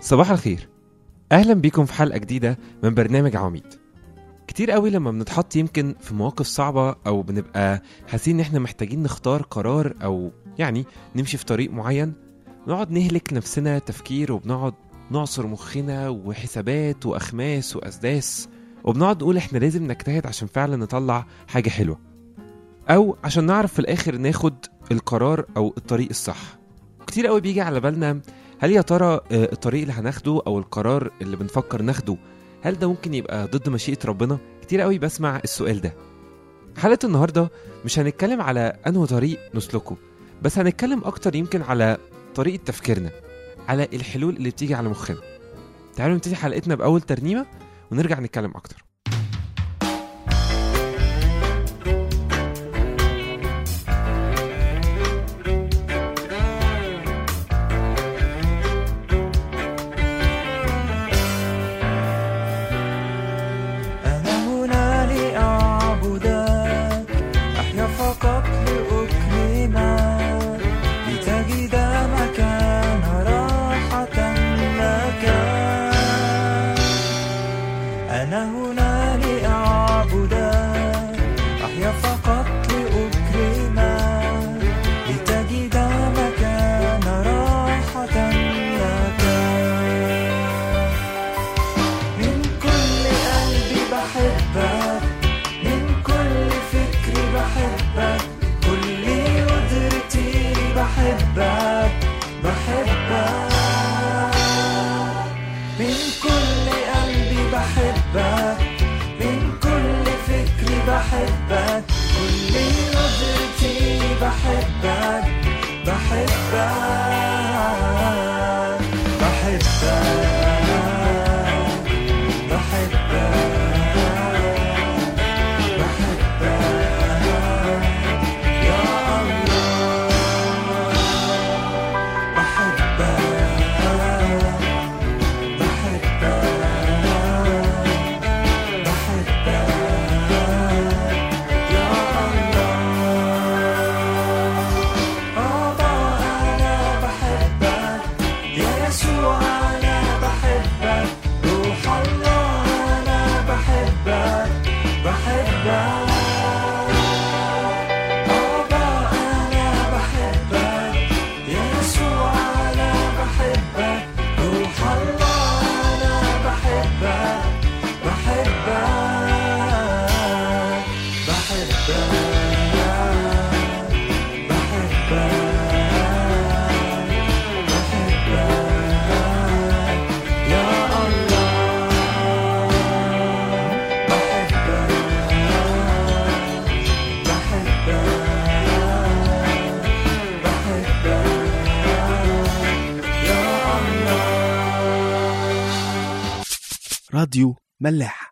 صباح الخير، أهلا بيكم في حلقة جديدة من برنامج عواميد. كتير قوي لما بنتحط يمكن في مواقف صعبة أو بنبقى حاسين إن إحنا محتاجين نختار قرار أو يعني نمشي في طريق معين، نقعد نهلك نفسنا تفكير وبنقعد نعصر مخنا وحسابات وأخماس وأسداس، وبنقعد نقول إحنا لازم نجتهد عشان فعلا نطلع حاجة حلوة، أو عشان نعرف في الآخر ناخد القرار أو الطريق الصح. كتير قوي بيجي على بالنا هل يا ترى الطريق اللي هناخده أو القرار اللي بنفكر ناخده هل ده ممكن يبقى ضد مشيئة ربنا؟ كتير قوي بسمع السؤال ده. حلقة النهاردة مش هنتكلم على أنه طريق نسلكه، بس هنتكلم أكتر يمكن على طريقة تفكيرنا، على الحلول اللي بتيجي على مخنا. تعالوا نبتدي حلقتنا بأول ترنيمة ونرجع نتكلم أكتر. راديو ملاح.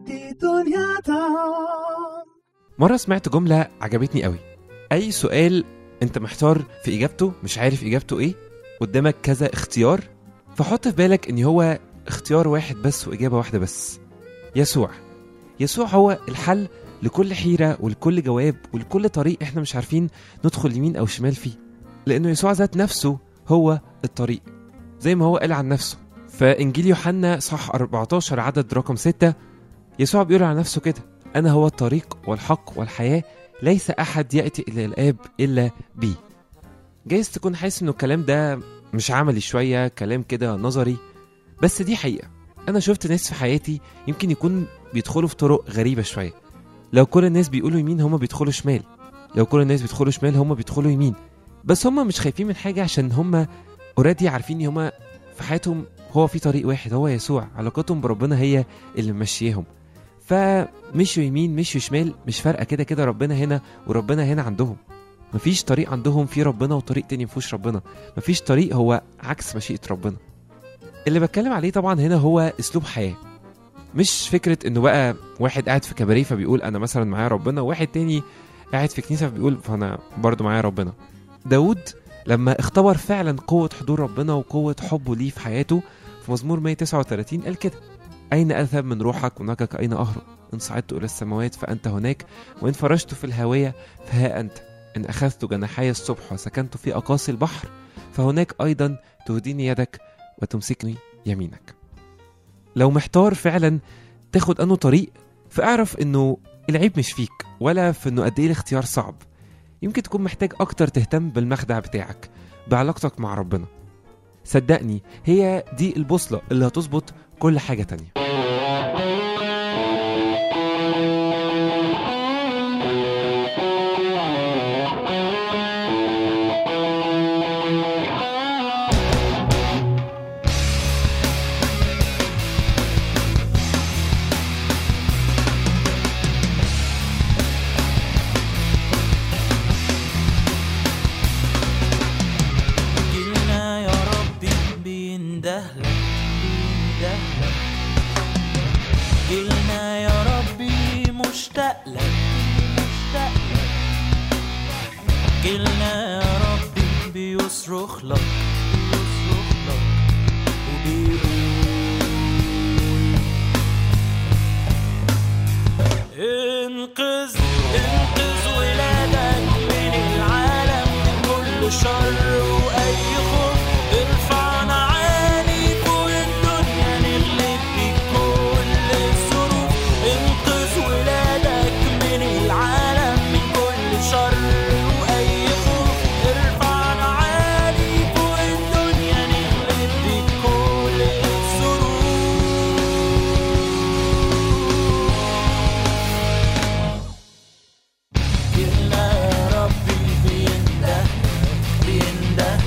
مرة سمعت جملة عجبتني قوي. أي سؤال أنت محتار في إجابته، مش عارف إجابته إيه، قدامك كذا اختيار، فحط في بالك إن هو اختيار واحد بس وإجابة واحدة بس: يسوع. يسوع هو الحل لكل حيرة ولكل جواب ولكل طريق إحنا مش عارفين ندخل يمين أو شمال فيه، لأنه يسوع ذات نفسه هو الطريق، زي ما هو قال عن نفسه فإنجيل يوحنا صح 14 عدد رقم 6. يسوع بيقول على نفسه كده: أنا هو الطريق والحق والحياة، ليس أحد يأتي إلى الآب إلا بي. جايز تكون حاسس إنه الكلام ده مش عملي شوية، كلام كده نظري، بس دي حقيقة. أنا شفت ناس في حياتي يمكن يكون بيدخلوا في طرق غريبة شوية. لو كل الناس بيقولوا يمين هم بيدخلوا شمال، لو كل الناس بيدخلوا شمال هم بيدخلوا يمين، بس هم مش خايفين من حاجة عشان هم أوريدي عارفين هم في حياتهم هو في طريق واحد، هو يسوع. علاقتهم بربنا هي اللي ممشيهم، فمشوا يمين مشوا شمال مش فارقة، كده كده ربنا هنا وربنا هنا عندهم. مفيش طريق عندهم فيه ربنا وطريق تاني مفيهوش ربنا، مفيش طريق هو عكس مشيئة ربنا. اللي بتكلم عليه طبعا هنا هو اسلوب حياة، مش فكرة انه بقى واحد قاعد في كباريه فبيقول انا مثلا معايا ربنا، وواحد تاني قاعد في كنيسة فبيقول فانا برضو معايا ربنا. داود لما اختبر فعلا قوة حضور ربنا وقوة حبه ليه في حياته، في مزمور 139 قال كده: أين أذهب من روحك ونجك أين أهرب؟ إن صعدت إلى السماوات فأنت هناك، وإن فرجت في الهاوية فها أنت، إن أخذت جناحي الصبح وسكنت في أقاصي البحر فهناك أيضا تهديني يدك وتمسكني يمينك. لو محتار فعلا تاخد أنه طريق، فاعرف انه العيب مش فيك ولا في انه قد ايه الاختيار صعب. يمكن تكون محتاج اكتر تهتم بالمخدع بتاعك، بعلاقتك مع ربنا. صدقني هي دي البوصلة اللي هتظبط كل حاجة تانية. جيلنا يا ربي مشتاق لك، جيلنا يا ربي بيصرخ لك وبيقول انقذ ولادك من العالم، من كل شر وأي خوف. ارفعنا عالي فوق الدنيا، نغلب بكل الظروف. انقذ ولادك من العالم، من كل شر وأي خوف. ارفعنا عالي فوق الدنيا، نغلب بكل الظروف. جيلنا يا ربي بينده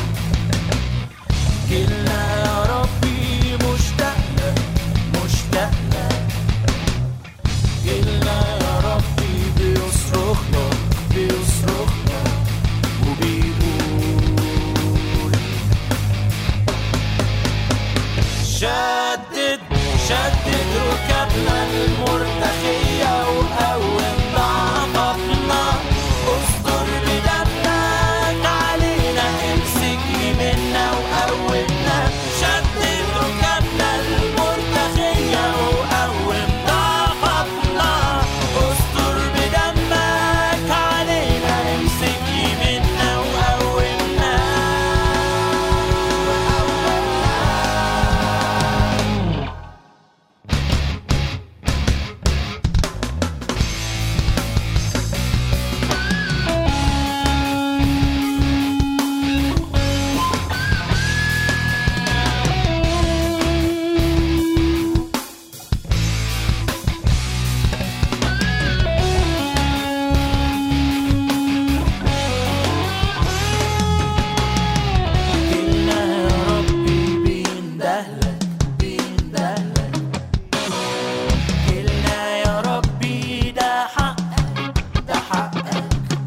جيلنا يا ربي مشتاق لك، جيلنا يا ربي بيصرخ لك وبيقول شدد ركبنا المرتخية وقوم ضعفنا، استر بدمك علينا، امسك يمنا وقومنا. شدد ركبنا المرتخية وقوم ضعفنا، استر بدمك علينا، امسك يمنا وقومنا. جيلنا يا ربي بيندهلك، جيلنا يا ربي ده حقك،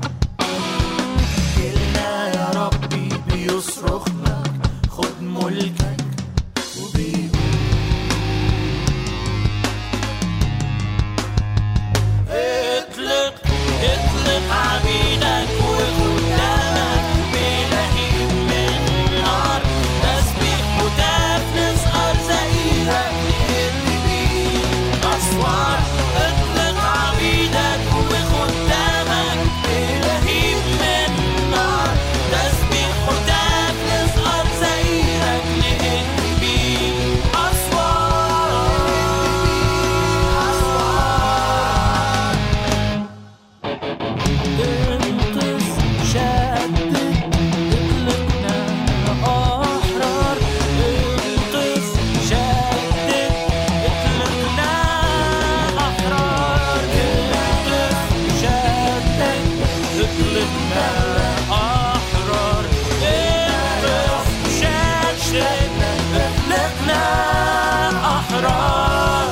جيلنا يا ربي بيصرخ لك خد ملكك وبيقول اطلق عبيدك وخدامك بلهيب من نار، تسبيح وتاف نسهر زئيرك نهد بيه أسوار. اطلق عبيدك وخدامك بلهيب من نار، تسبيح وتاف نسهر زئيرك نهد بيه أسوار. انقذ شدد اطلقنا أحرار، انقذ شدد اطلقنا أحرار، انقذ شدد اطلقنا أحرار، انقذ شدد اطلقنا أحرار.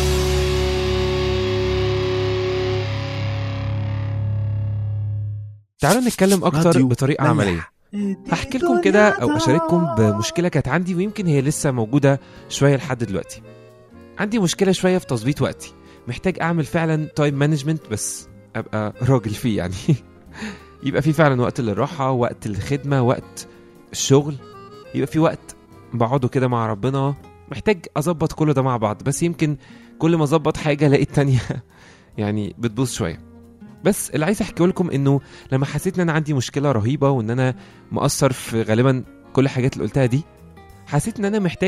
تعالوا نتكلم اكتر راديو بطريقة ملاح. عملية. هحكي لكم كده او اشارككم بمشكلة كانت عندي، ويمكن هي لسه موجودة شوية لحد دلوقتي. عندي مشكلة شوية في تظبيط وقتي، محتاج اعمل فعلا تايم مانجمنت، بس ابقى راجل فيه يعني. يبقى في فعلا وقت للراحة، وقت الخدمة، وقت الشغل، يبقى في وقت بقعده كده مع ربنا. محتاج اظبط كل ده مع بعض، بس يمكن كل ما اظبط حاجة الاقي التانية يعني بتبوظ شوية. بس اللي عايز احكيه لكم انه لما حسيت ان انا عندي مشكلة رهيبة وان انا مقصر في غالبا كل الحاجات اللي قلتها دي، حسيت ان انا محتاج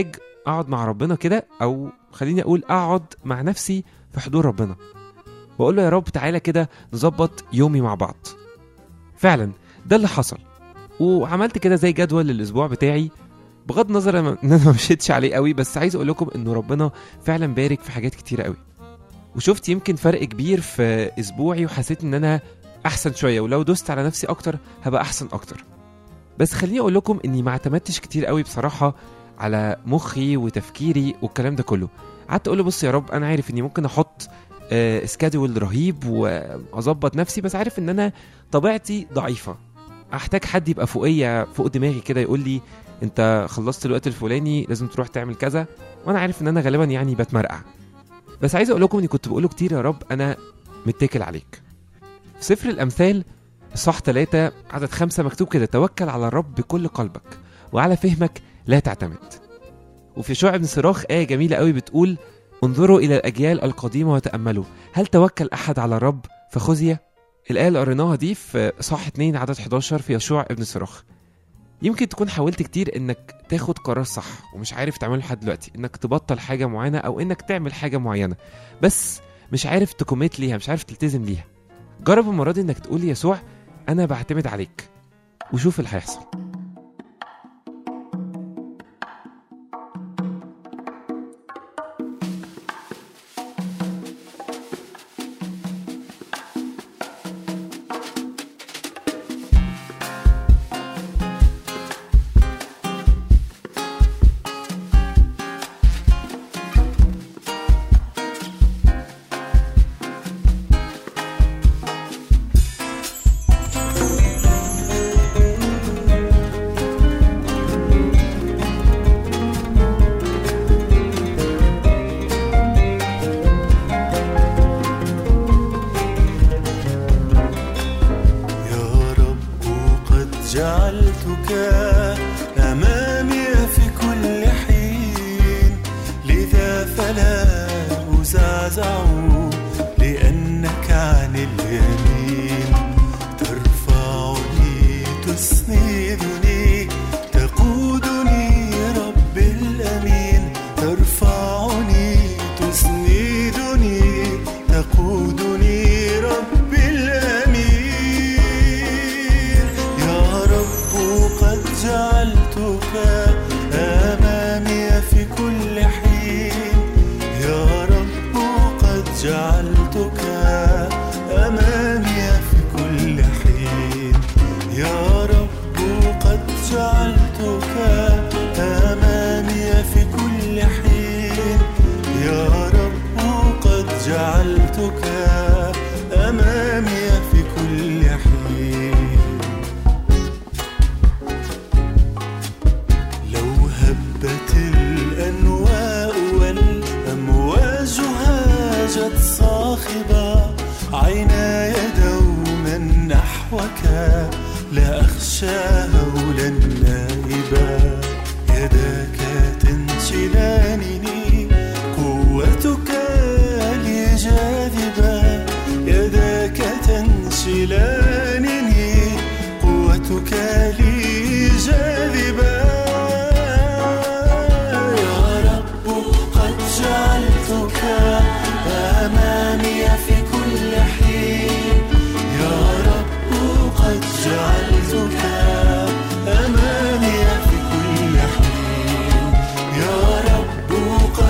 اقعد مع ربنا كده، او خليني اقول اقعد مع نفسي في حضور ربنا واقول له يا رب تعالى كده نظبط يومي مع بعض. فعلا ده اللي حصل، وعملت كده زي جدول للاسبوع بتاعي، بغض النظر ان انا ما مشيتش عليه قوي، بس عايز اقول لكم انه ربنا فعلا بارك في حاجات كتيره قوي، وشفت يمكن فرق كبير في اسبوعي، وحسيت ان انا احسن شويه، ولو دوست على نفسي اكتر هبقى احسن اكتر. بس خليني اقول لكم اني ما اعتمدتش كتير قوي بصراحه على مخي وتفكيري والكلام ده كله. قعدت اقول له بص يا رب، انا عارف اني ممكن احط سكادول رهيب واظبط نفسي، بس عارف ان انا طبيعتي ضعيفه، احتاج حد يبقى فوق دماغي كده يقول لي انت خلصت الوقت الفلاني لازم تروح تعمل كذا، وانا عارف ان انا غالبا يعني بتمرقع. بس عايز اقول لكم اني كنت بقوله كتير يا رب انا متكل عليك. في سفر الامثال اصحاح 3 عدد 5 مكتوب كده: توكل على الرب بكل قلبك وعلى فهمك لا تعتمد. وفي يشوع بن صراخ آية جميلة قوي بتقول: انظروا إلى الأجيال القديمة وتأملوا هل توكل أحد على الرب فخزي. الآية اللي قريناها دي في إصحاح 2 عدد 11 في يشوع بن صراخ. يمكن تكون حاولت كتير إنك تاخد قرار صح ومش عارف تعمله لحد دلوقتي، إنك تبطل حاجة معينة أو إنك تعمل حاجة معينة، بس مش عارف تكوميت ليها، مش عارف تلتزم ليها. جرب المرة دي إنك تقول يسوع أنا بعتمد عليك، وشوف اللي هيحصل. جعلتك أمامي في كل حين، لذا فلا أزعزع لأنك عن اليمين. ترفعني تسندني تقودني رب الأمين. ترفعني تسندني تقودني رب الأمين. جعلتك أمامي في كل حين. يا رب قد جعلتك أمامي في كل حين. يا رب قد جعلتك أمامي في كل حين. يا رب قد جعلتك أمامي في كل حين. الأنواء والأمواج هاجت صاخبة، عيناي دوما نحوك لا أخشى هولا نائبا. يداك تنشلانني قوتك لي جاذبة. يداك تنشلانني قوتك لي جاذبة. جعلتك أمامي في كل حين. يا رب قد جعلتك أمامي في كل حين. يا رب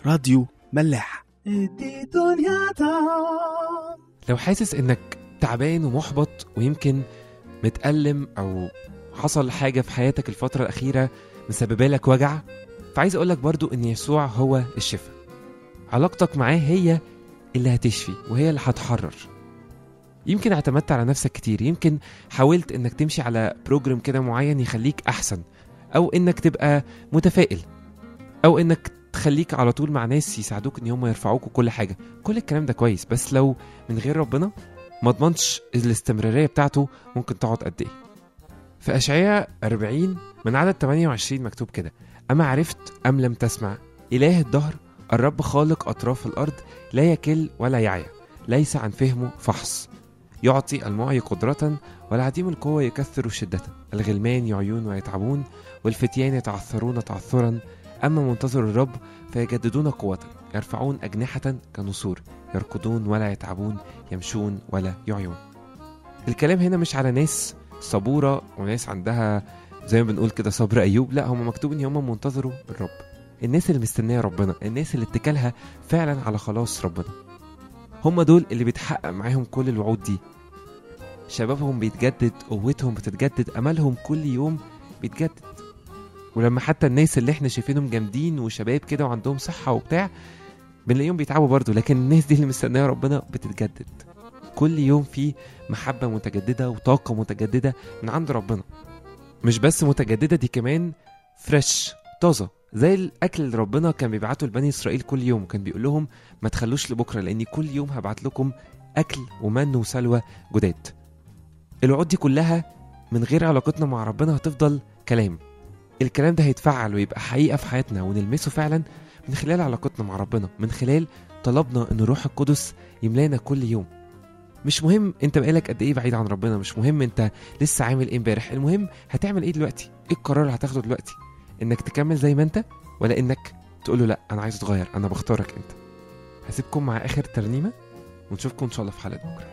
راديو ملاح. لو حاسس انك تعبان ومحبط ويمكن متألم او حصل حاجة في حياتك الفترة الأخيرة مسببة لك وجع، فعايز أقولك برضو ان يسوع هو الشفاء. علاقتك معاه هي اللي هتشفي وهي اللي هتحرر. يمكن اعتمدت على نفسك كتير، يمكن حاولت انك تمشي على بروجرام كده معين يخليك احسن، او انك تبقى متفائل، او انك تخليك على طول مع ناس يساعدوك ان هم يرفعوك وكل حاجة. كل الكلام ده كويس، بس لو من غير ربنا ما ضمنش الاستمرارية بتاعته ممكن تقعد قد ايه. في أشعياء 40 من عدد 28 مكتوب كده: أما عرفت أم لم تسمع، إله الدهر الرب خالق أطراف الأرض لا يكل ولا يعيا، ليس عن فهمه فحص، يعطي المعي قدرة والعديم القوة يكثر شدة، الغلمان يعيون ويتعبون والفتيان يتعثرون تعثرا، أما منتظر الرب فيجددون قوة، يرفعون أجنحة كنسور، يركضون ولا يتعبون، يمشون ولا يعيون. الكلام هنا مش على ناس صبورة وناس عندها زي ما بنقول كده صبر أيوب، لا، هم مكتوب ان هم منتظروا الرب، الناس اللي مستنية ربنا، الناس اللي اتكالها فعلا على خلاص ربنا، هم دول اللي بيتحقق معاهم كل الوعود دي. شبابهم بيتجدد، قوتهم بتتجدد، أملهم كل يوم بيتجدد. ولما حتى الناس اللي احنا شايفينهم جامدين وشباب كده وعندهم صحة وبتاع بنلاقيهم بيتعبوا برضو، لكن الناس دي اللي مستنية ربنا بتتجدد كل يوم، في محبة متجددة وطاقة متجددة من عند ربنا. مش بس متجددة، دي كمان فريش طازة، زي الأكل اللي ربنا كان بيبعته لبني إسرائيل كل يوم، كان بيقول لهم ما تخلوش لبكرة لأني كل يوم هبعت لكم أكل ومن وسلوى جداد. الوعود دي كلها من غير علاقتنا مع ربنا هتفضل كلام. الكلام ده هيتفعل ويبقى حقيقة في حياتنا ونلمسه فعلا من خلال علاقتنا مع ربنا، من خلال طلبنا ان الروح القدس يملانا كل يوم. مش مهم انت بقالك قد ايه بعيد عن ربنا، مش مهم انت لسه عامل ايه امبارح، المهم هتعمل ايه دلوقتي، ايه القرار اللي هتاخده دلوقتي، انك تكمل زي ما انت ولا انك تقوله لا انا عايز اتغير، انا بختارك انت. هسيبكم مع اخر ترنيمة ونشوفكم ان شاء الله في حلقة بكرة.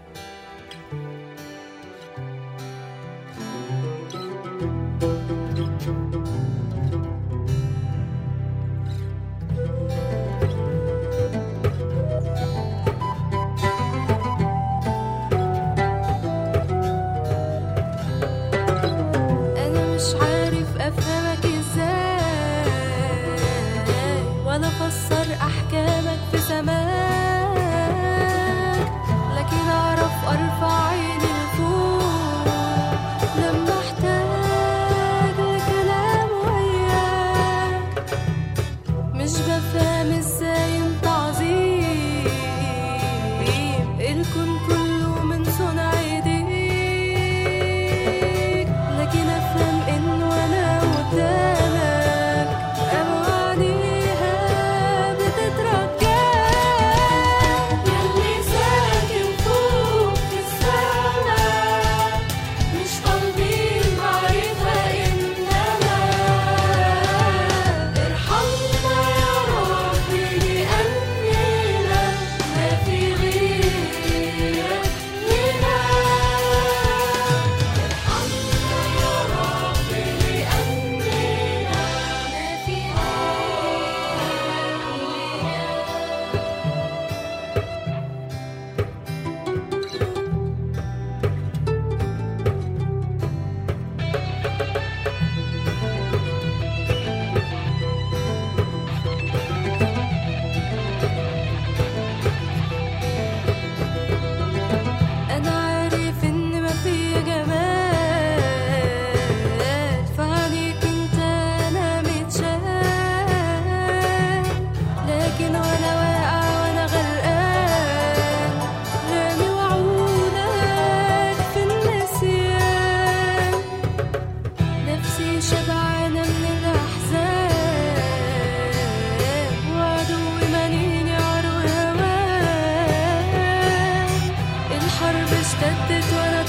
اشتدت وانا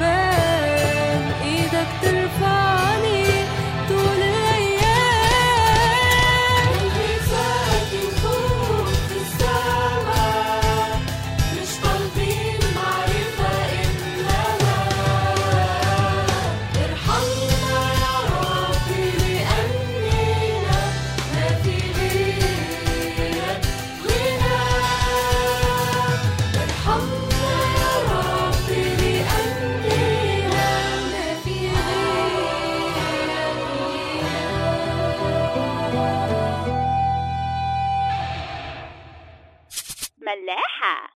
تعبان، ايدك ترفعني طول الايام. قلبي ساكن فوق في السماء، مش طالبين معرفة انما ارحمنا يا ربي لاننا ما في غيرك. ملاحة.